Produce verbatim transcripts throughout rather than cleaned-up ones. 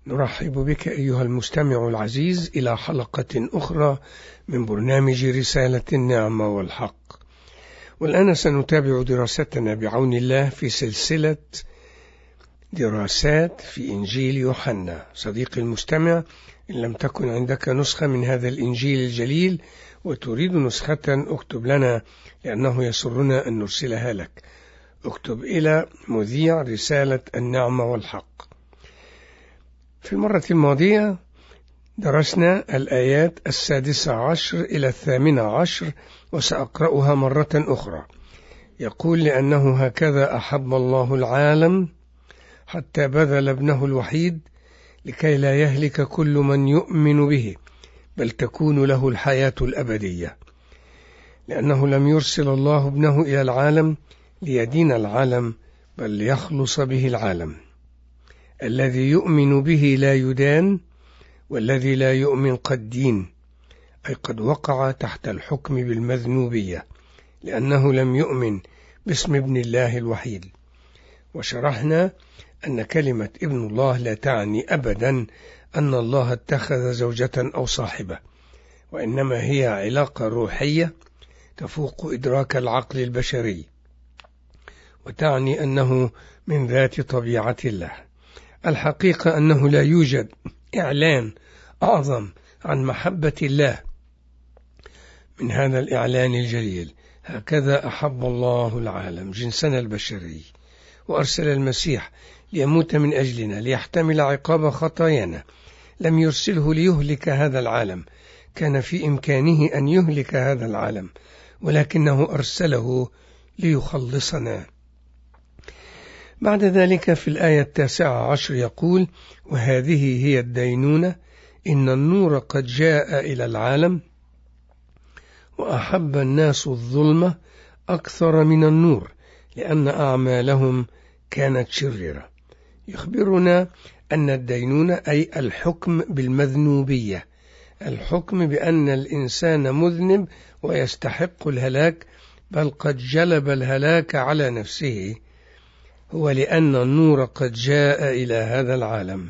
نرحب بك أيها المستمع العزيز إلى حلقة أخرى من برنامج رسالة النعمة والحق. والآن سنتابع دراستنا بعون الله في سلسلة دراسات في إنجيل يوحنا. صديقي المستمع، إن لم تكن عندك نسخة من هذا الإنجيل الجليل وتريد نسخة اكتب لنا، لأنه يسرنا أن نرسلها لك. اكتب إلى مذيع رسالة النعمة والحق. في المرة الماضية درسنا الآيات السادسة عشر إلى الثامنة عشر، وسأقرأها مرة أخرى. يقول: لأنه هكذا أحب الله العالم حتى بذل ابنه الوحيد لكي لا يهلك كل من يؤمن به، بل تكون له الحياة الأبدية. لأنه لم يرسل الله ابنه إلى العالم ليدين العالم، بل ليخلص به العالم. الذي يؤمن به لا يدان، والذي لا يؤمن قد دين، أي قد وقع تحت الحكم بالمذنوبية، لأنه لم يؤمن باسم ابن الله الوحيد. وشرحنا أن كلمة ابن الله لا تعني أبدا أن الله اتخذ زوجة أو صاحبة، وإنما هي علاقة روحية تفوق إدراك العقل البشري، وتعني أنه من ذات طبيعة الله. الحقيقة أنه لا يوجد إعلان أعظم عن محبة الله من هذا الإعلان الجليل: هكذا أحب الله العالم، جنسنا البشري، وأرسل المسيح ليموت من أجلنا ليحتمل عقاب خطايانا. لم يرسله ليهلك هذا العالم، كان في إمكانه أن يهلك هذا العالم، ولكنه أرسله ليخلصنا. بعد ذلك في الآية التاسعة عشر يقول: وهذه هي الدينونة، إن النور قد جاء إلى العالم وأحب الناس الظلمة أكثر من النور، لأن أعمالهم كانت شريرة. يخبرنا أن الدينونة أي الحكم بالمذنوبية، الحكم بأن الإنسان مذنب ويستحق الهلاك، بل قد جلب الهلاك على نفسه، هو لأن النور قد جاء إلى هذا العالم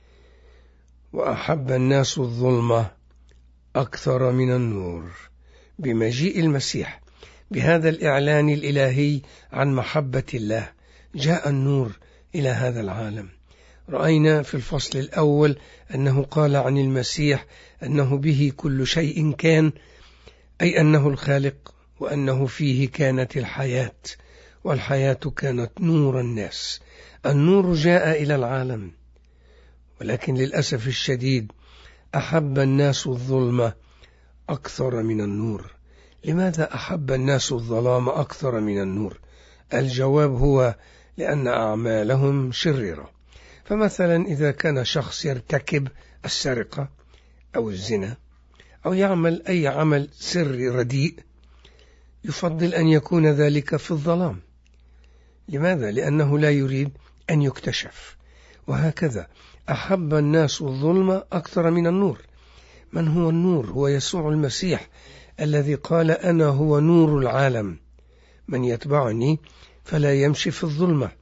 وأحب الناس الظلمة أكثر من النور. بمجيء المسيح بهذا الإعلان الإلهي عن محبة الله جاء النور إلى هذا العالم. رأينا في الفصل الأول أنه قال عن المسيح أنه به كل شيء كان، أي أنه الخالق، وأنه فيه كانت الحياة، والحياة كانت نور الناس. النور جاء إلى العالم، ولكن للأسف الشديد أحب الناس الظلمة أكثر من النور. لماذا أحب الناس الظلام أكثر من النور؟ الجواب هو لأن أعمالهم شريرة. فمثلا إذا كان شخص يرتكب السرقة أو الزنا أو يعمل أي عمل سري رديء، يفضل أن يكون ذلك في الظلام. لماذا؟ لأنه لا يريد أن يكتشف. وهكذا أحب الناس الظلم أكثر من النور. من هو النور؟ هو يسوع المسيح الذي قال: أنا هو نور العالم، من يتبعني فلا يمشي في الظلمة.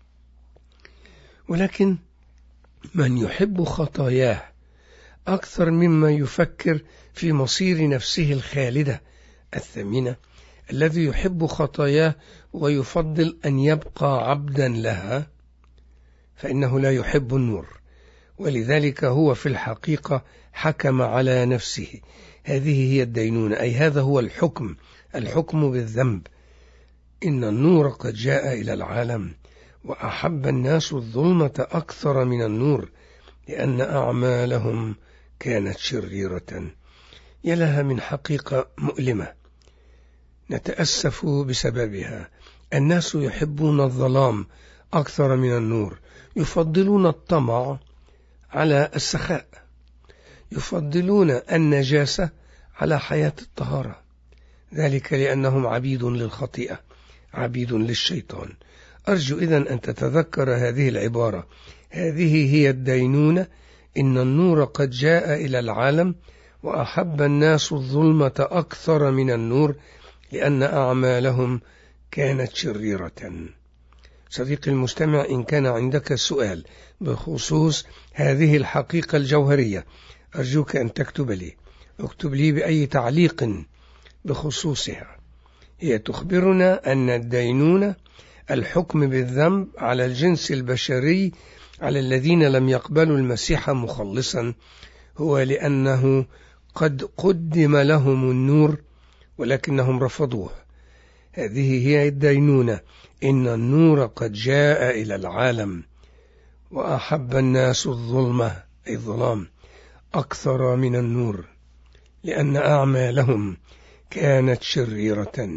ولكن من يحب خطاياه أكثر مما يفكر في مصير نفسه الخالدة الثمينة، الذي يحب خطاياه ويفضل أن يبقى عبدا لها، فإنه لا يحب النور، ولذلك هو في الحقيقة حكم على نفسه. هذه هي الدينونة، أي هذا هو الحكم، الحكم بالذنب. إن النور قد جاء إلى العالم وأحب الناس الظلمة أكثر من النور، لأن أعمالهم كانت شريرة. يلها من حقيقة مؤلمة نتأسف بسببها. الناس يحبون الظلام أكثر من النور، يفضلون الطمع على السخاء، يفضلون النجاسة على حياة الطهارة، ذلك لأنهم عبيد للخطيئة، عبيد للشيطان. أرجو إذن أن تتذكر هذه العبارة: هذه هي الدينونة، إن النور قد جاء إلى العالم وأحب الناس الظلمة أكثر من النور، لأن أعمالهم كانت شريرة. صديقي المستمع، إن كان عندك سؤال بخصوص هذه الحقيقة الجوهرية، أرجوك أن تكتب لي اكتب لي بأي تعليق بخصوصها. هي تخبرنا أن الدينونة الحكم بالذنب على الجنس البشري على الذين لم يقبلوا المسيح مخلصا هو لأنه قد قدم لهم النور ولكنهم رفضوه. هذه هي الدينونة، إن النور قد جاء إلى العالم وأحب الناس الظلمة أي الظلام أكثر من النور لأن أعمالهم كانت شريرة.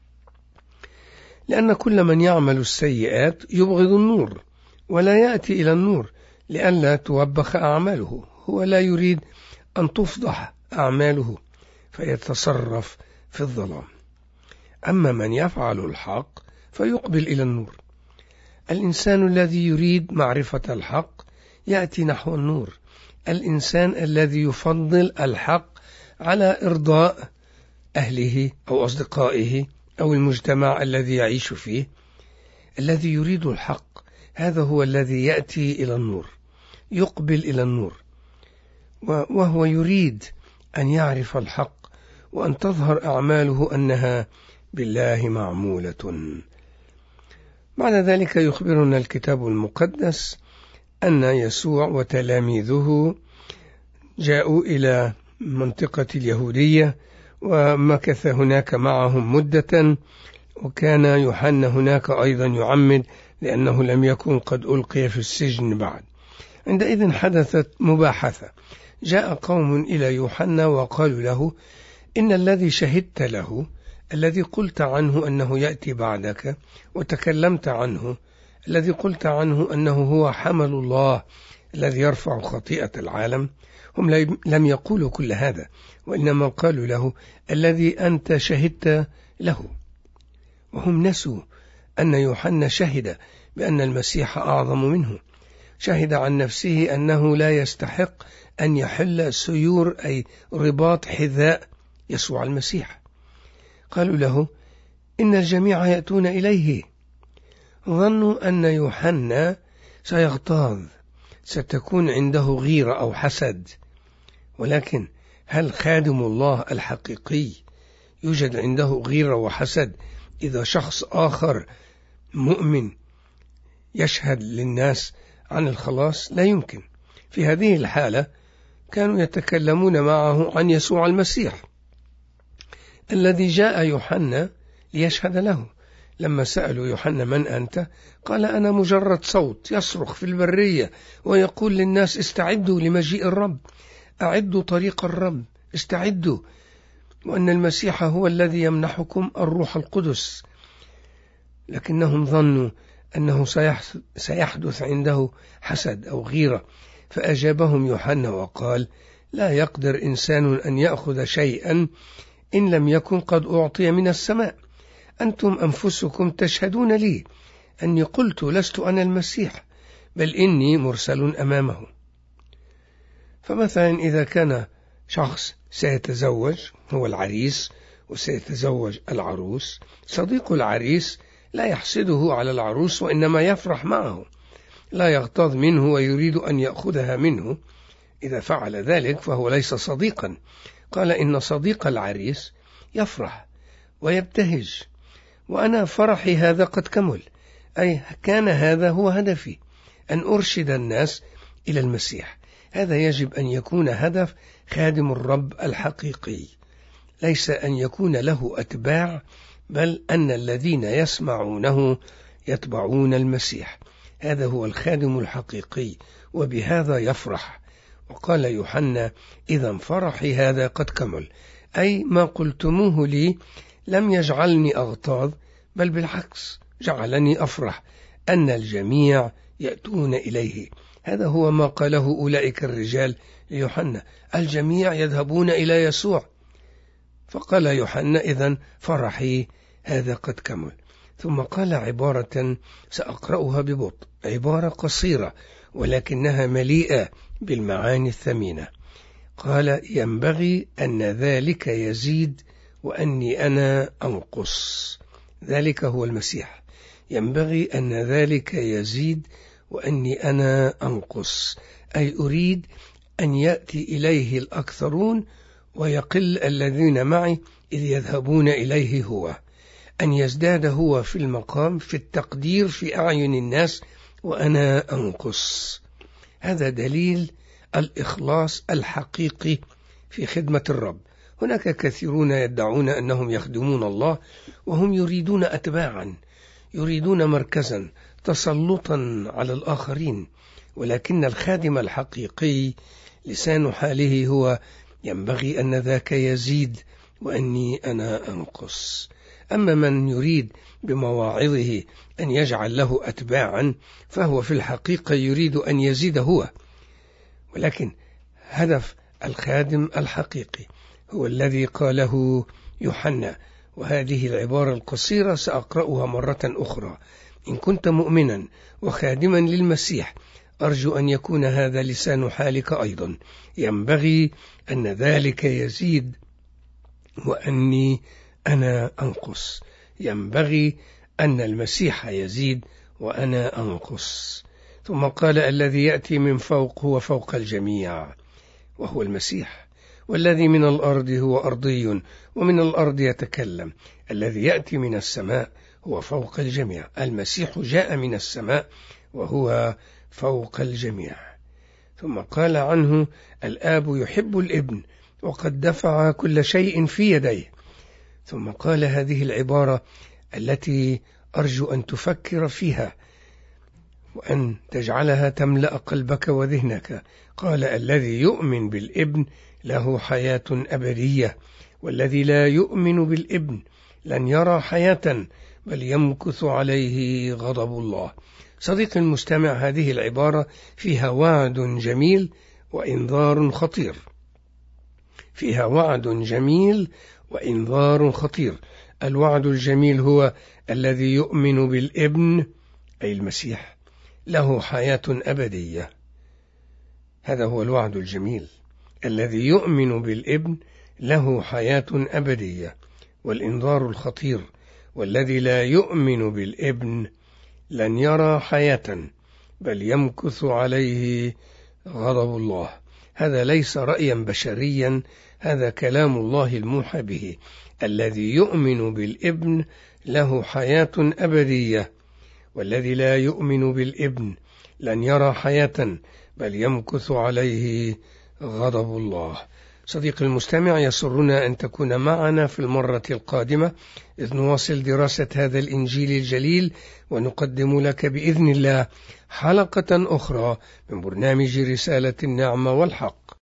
لأن كل من يعمل السيئات يبغض النور ولا يأتي إلى النور لئلا توبخ أعماله. هو لا يريد أن تفضح أعماله فيتصرف في الظلام. أما من يفعل الحق فيقبل إلى النور. الإنسان الذي يريد معرفة الحق يأتي نحو النور. الإنسان الذي يفضل الحق على إرضاء أهله أو أصدقائه أو المجتمع الذي يعيش فيه، الذي يريد الحق هذا هو الذي يأتي إلى النور، يقبل إلى النور، وهو يريد أن يعرف الحق وأن تظهر أعماله أنها بالله معمولة. بعد ذلك يخبرنا الكتاب المقدس أن يسوع وتلاميذه جاءوا إلى منطقة اليهودية ومكث هناك معهم مدة، وكان يوحنا هناك أيضا يعمد لأنه لم يكن قد ألقي في السجن بعد. عندئذ حدثت مباحثة، جاء قوم إلى يوحنا وقالوا له إن الذي شهدت له الذي قلت عنه أنه يأتي بعدك وتكلمت عنه، الذي قلت عنه أنه هو حمل الله الذي يرفع خطيئة العالم، هم لم يقولوا كل هذا وإنما قالوا له الذي أنت شهدت له. وهم نسوا أن يوحنا شهد بأن المسيح أعظم منه، شهد عن نفسه أنه لا يستحق أن يحل سيور أي رباط حذاء يسوع المسيح. قالوا له إن الجميع يأتون إليه. ظنوا أن يوحنا سيغتاظ، ستكون عنده غيرة أو حسد. ولكن هل خادم الله الحقيقي يوجد عنده غيرة وحسد إذا شخص آخر مؤمن يشهد للناس عن الخلاص؟ لا يمكن. في هذه الحالة كانوا يتكلمون معه عن يسوع المسيح الذي جاء يوحنا ليشهد له. لما سألوا يوحنا من أنت؟ قال أنا مجرد صوت يصرخ في البرية ويقول للناس استعدوا لمجيء الرب، أعدوا طريق الرب، استعدوا، وأن المسيح هو الذي يمنحكم الروح القدس. لكنهم ظنوا أنه سيحدث عنده حسد أو غيرة، فأجابهم يوحنا وقال لا يقدر إنسان أن يأخذ شيئا إن لم يكن قد أعطي من السماء. أنتم أنفسكم تشهدون لي أني قلت لست أنا المسيح بل إني مرسل أمامه. فمثلا إذا كان شخص سيتزوج، هو العريس وسيتزوج العروس، صديق العريس لا يحسده على العروس وإنما يفرح معه، لا يغتاظ منه ويريد أن يأخذها منه. إذا فعل ذلك فهو ليس صديقا. قال إن صديق العريس يفرح ويبتهج، وأنا فرحي هذا قد كمل، أي كان هذا هو هدفي، أن أرشد الناس إلى المسيح. هذا يجب أن يكون هدف خادم الرب الحقيقي، ليس أن يكون له أتباع، بل أن الذين يسمعونه يتبعون المسيح. هذا هو الخادم الحقيقي وبهذا يفرح. وقال يوحنا إذا فرحي هذا قد كمل، أي ما قلتموه لي لم يجعلني أغتاظ بل بالعكس جعلني أفرح أن الجميع يأتون إليه. هذا هو ما قاله أولئك الرجال ليوحنا، الجميع يذهبون إلى يسوع. فقال يوحنا إذن فرحي هذا قد كمل. ثم قال عبارة سأقرأها ببطء، عبارة قصيرة ولكنها مليئة بالمعاني الثمينة. قال ينبغي أن ذلك يزيد وأني أنا أنقص. ذلك هو المسيح. ينبغي أن ذلك يزيد وأني أنا أنقص، أي أريد أن يأتي إليه الأكثرون ويقل الذين معي إذ يذهبون إليه هو، أن يزداد هو في المقام في التقدير في أعين الناس وأنا أنقص. هذا دليل الإخلاص الحقيقي في خدمة الرب. هناك كثيرون يدعون أنهم يخدمون الله وهم يريدون أتباعا، يريدون مركزا، تسلطا على الآخرين، ولكن الخادم الحقيقي لسان حاله هو ينبغي أن ذاك يزيد وأني أنا أنقص. أما من يريد بمواعظه أن يجعل له أتباعا فهو في الحقيقة يريد أن يزيد هو، ولكن هدف الخادم الحقيقي هو الذي قاله يوحنا، وهذه العبارة القصيرة سأقرأها مرة أخرى: إن كنت مؤمنا وخادما للمسيح أرجو أن يكون هذا لسان حالك أيضا، ينبغي أن ذلك يزيد وأني أنا أنقص، ينبغي أن المسيح يزيد وأنا أنقص. ثم قال: الذي يأتي من فوق هو فوق الجميع وهو المسيح، والذي من الأرض هو أرضي ومن الأرض يتكلم، الذي يأتي من السماء هو فوق الجميع. المسيح جاء من السماء وهو فوق الجميع. ثم قال عنه: الآب يحب الابن وقد دفع كل شيء في يديه. ثم قال هذه العبارة التي أرجو أن تفكر فيها وأن تجعلها تملأ قلبك وذهنك. قال: الذي يؤمن بالابن له حياة أبدية، والذي لا يؤمن بالابن لن يرى حياة بل يمكث عليه غضب الله. صديق المستمع، هذه العبارة فيها وعد جميل وإنذار خطير، فيها وعد جميل وإنذار خطير. الوعد الجميل هو الذي يؤمن بالابن أي المسيح له حياة أبدية، هذا هو الوعد الجميل، الذي يؤمن بالابن له حياة أبدية. والإنذار الخطير: والذي لا يؤمن بالابن لن يرى حياة بل يمكث عليه غضب الله. هذا ليس رأيا بشريا، هذا كلام الله الموحى به. الذي يؤمن بالابن له حياة أبدية، والذي لا يؤمن بالابن لن يرى حياة بل يمكث عليه غضب الله. صديق المستمع، يسرنا أن تكون معنا في المرة القادمة إذ نواصل دراسة هذا الإنجيل الجليل، ونقدم لك بإذن الله حلقة أخرى من برنامج رسالة النعمة والحق.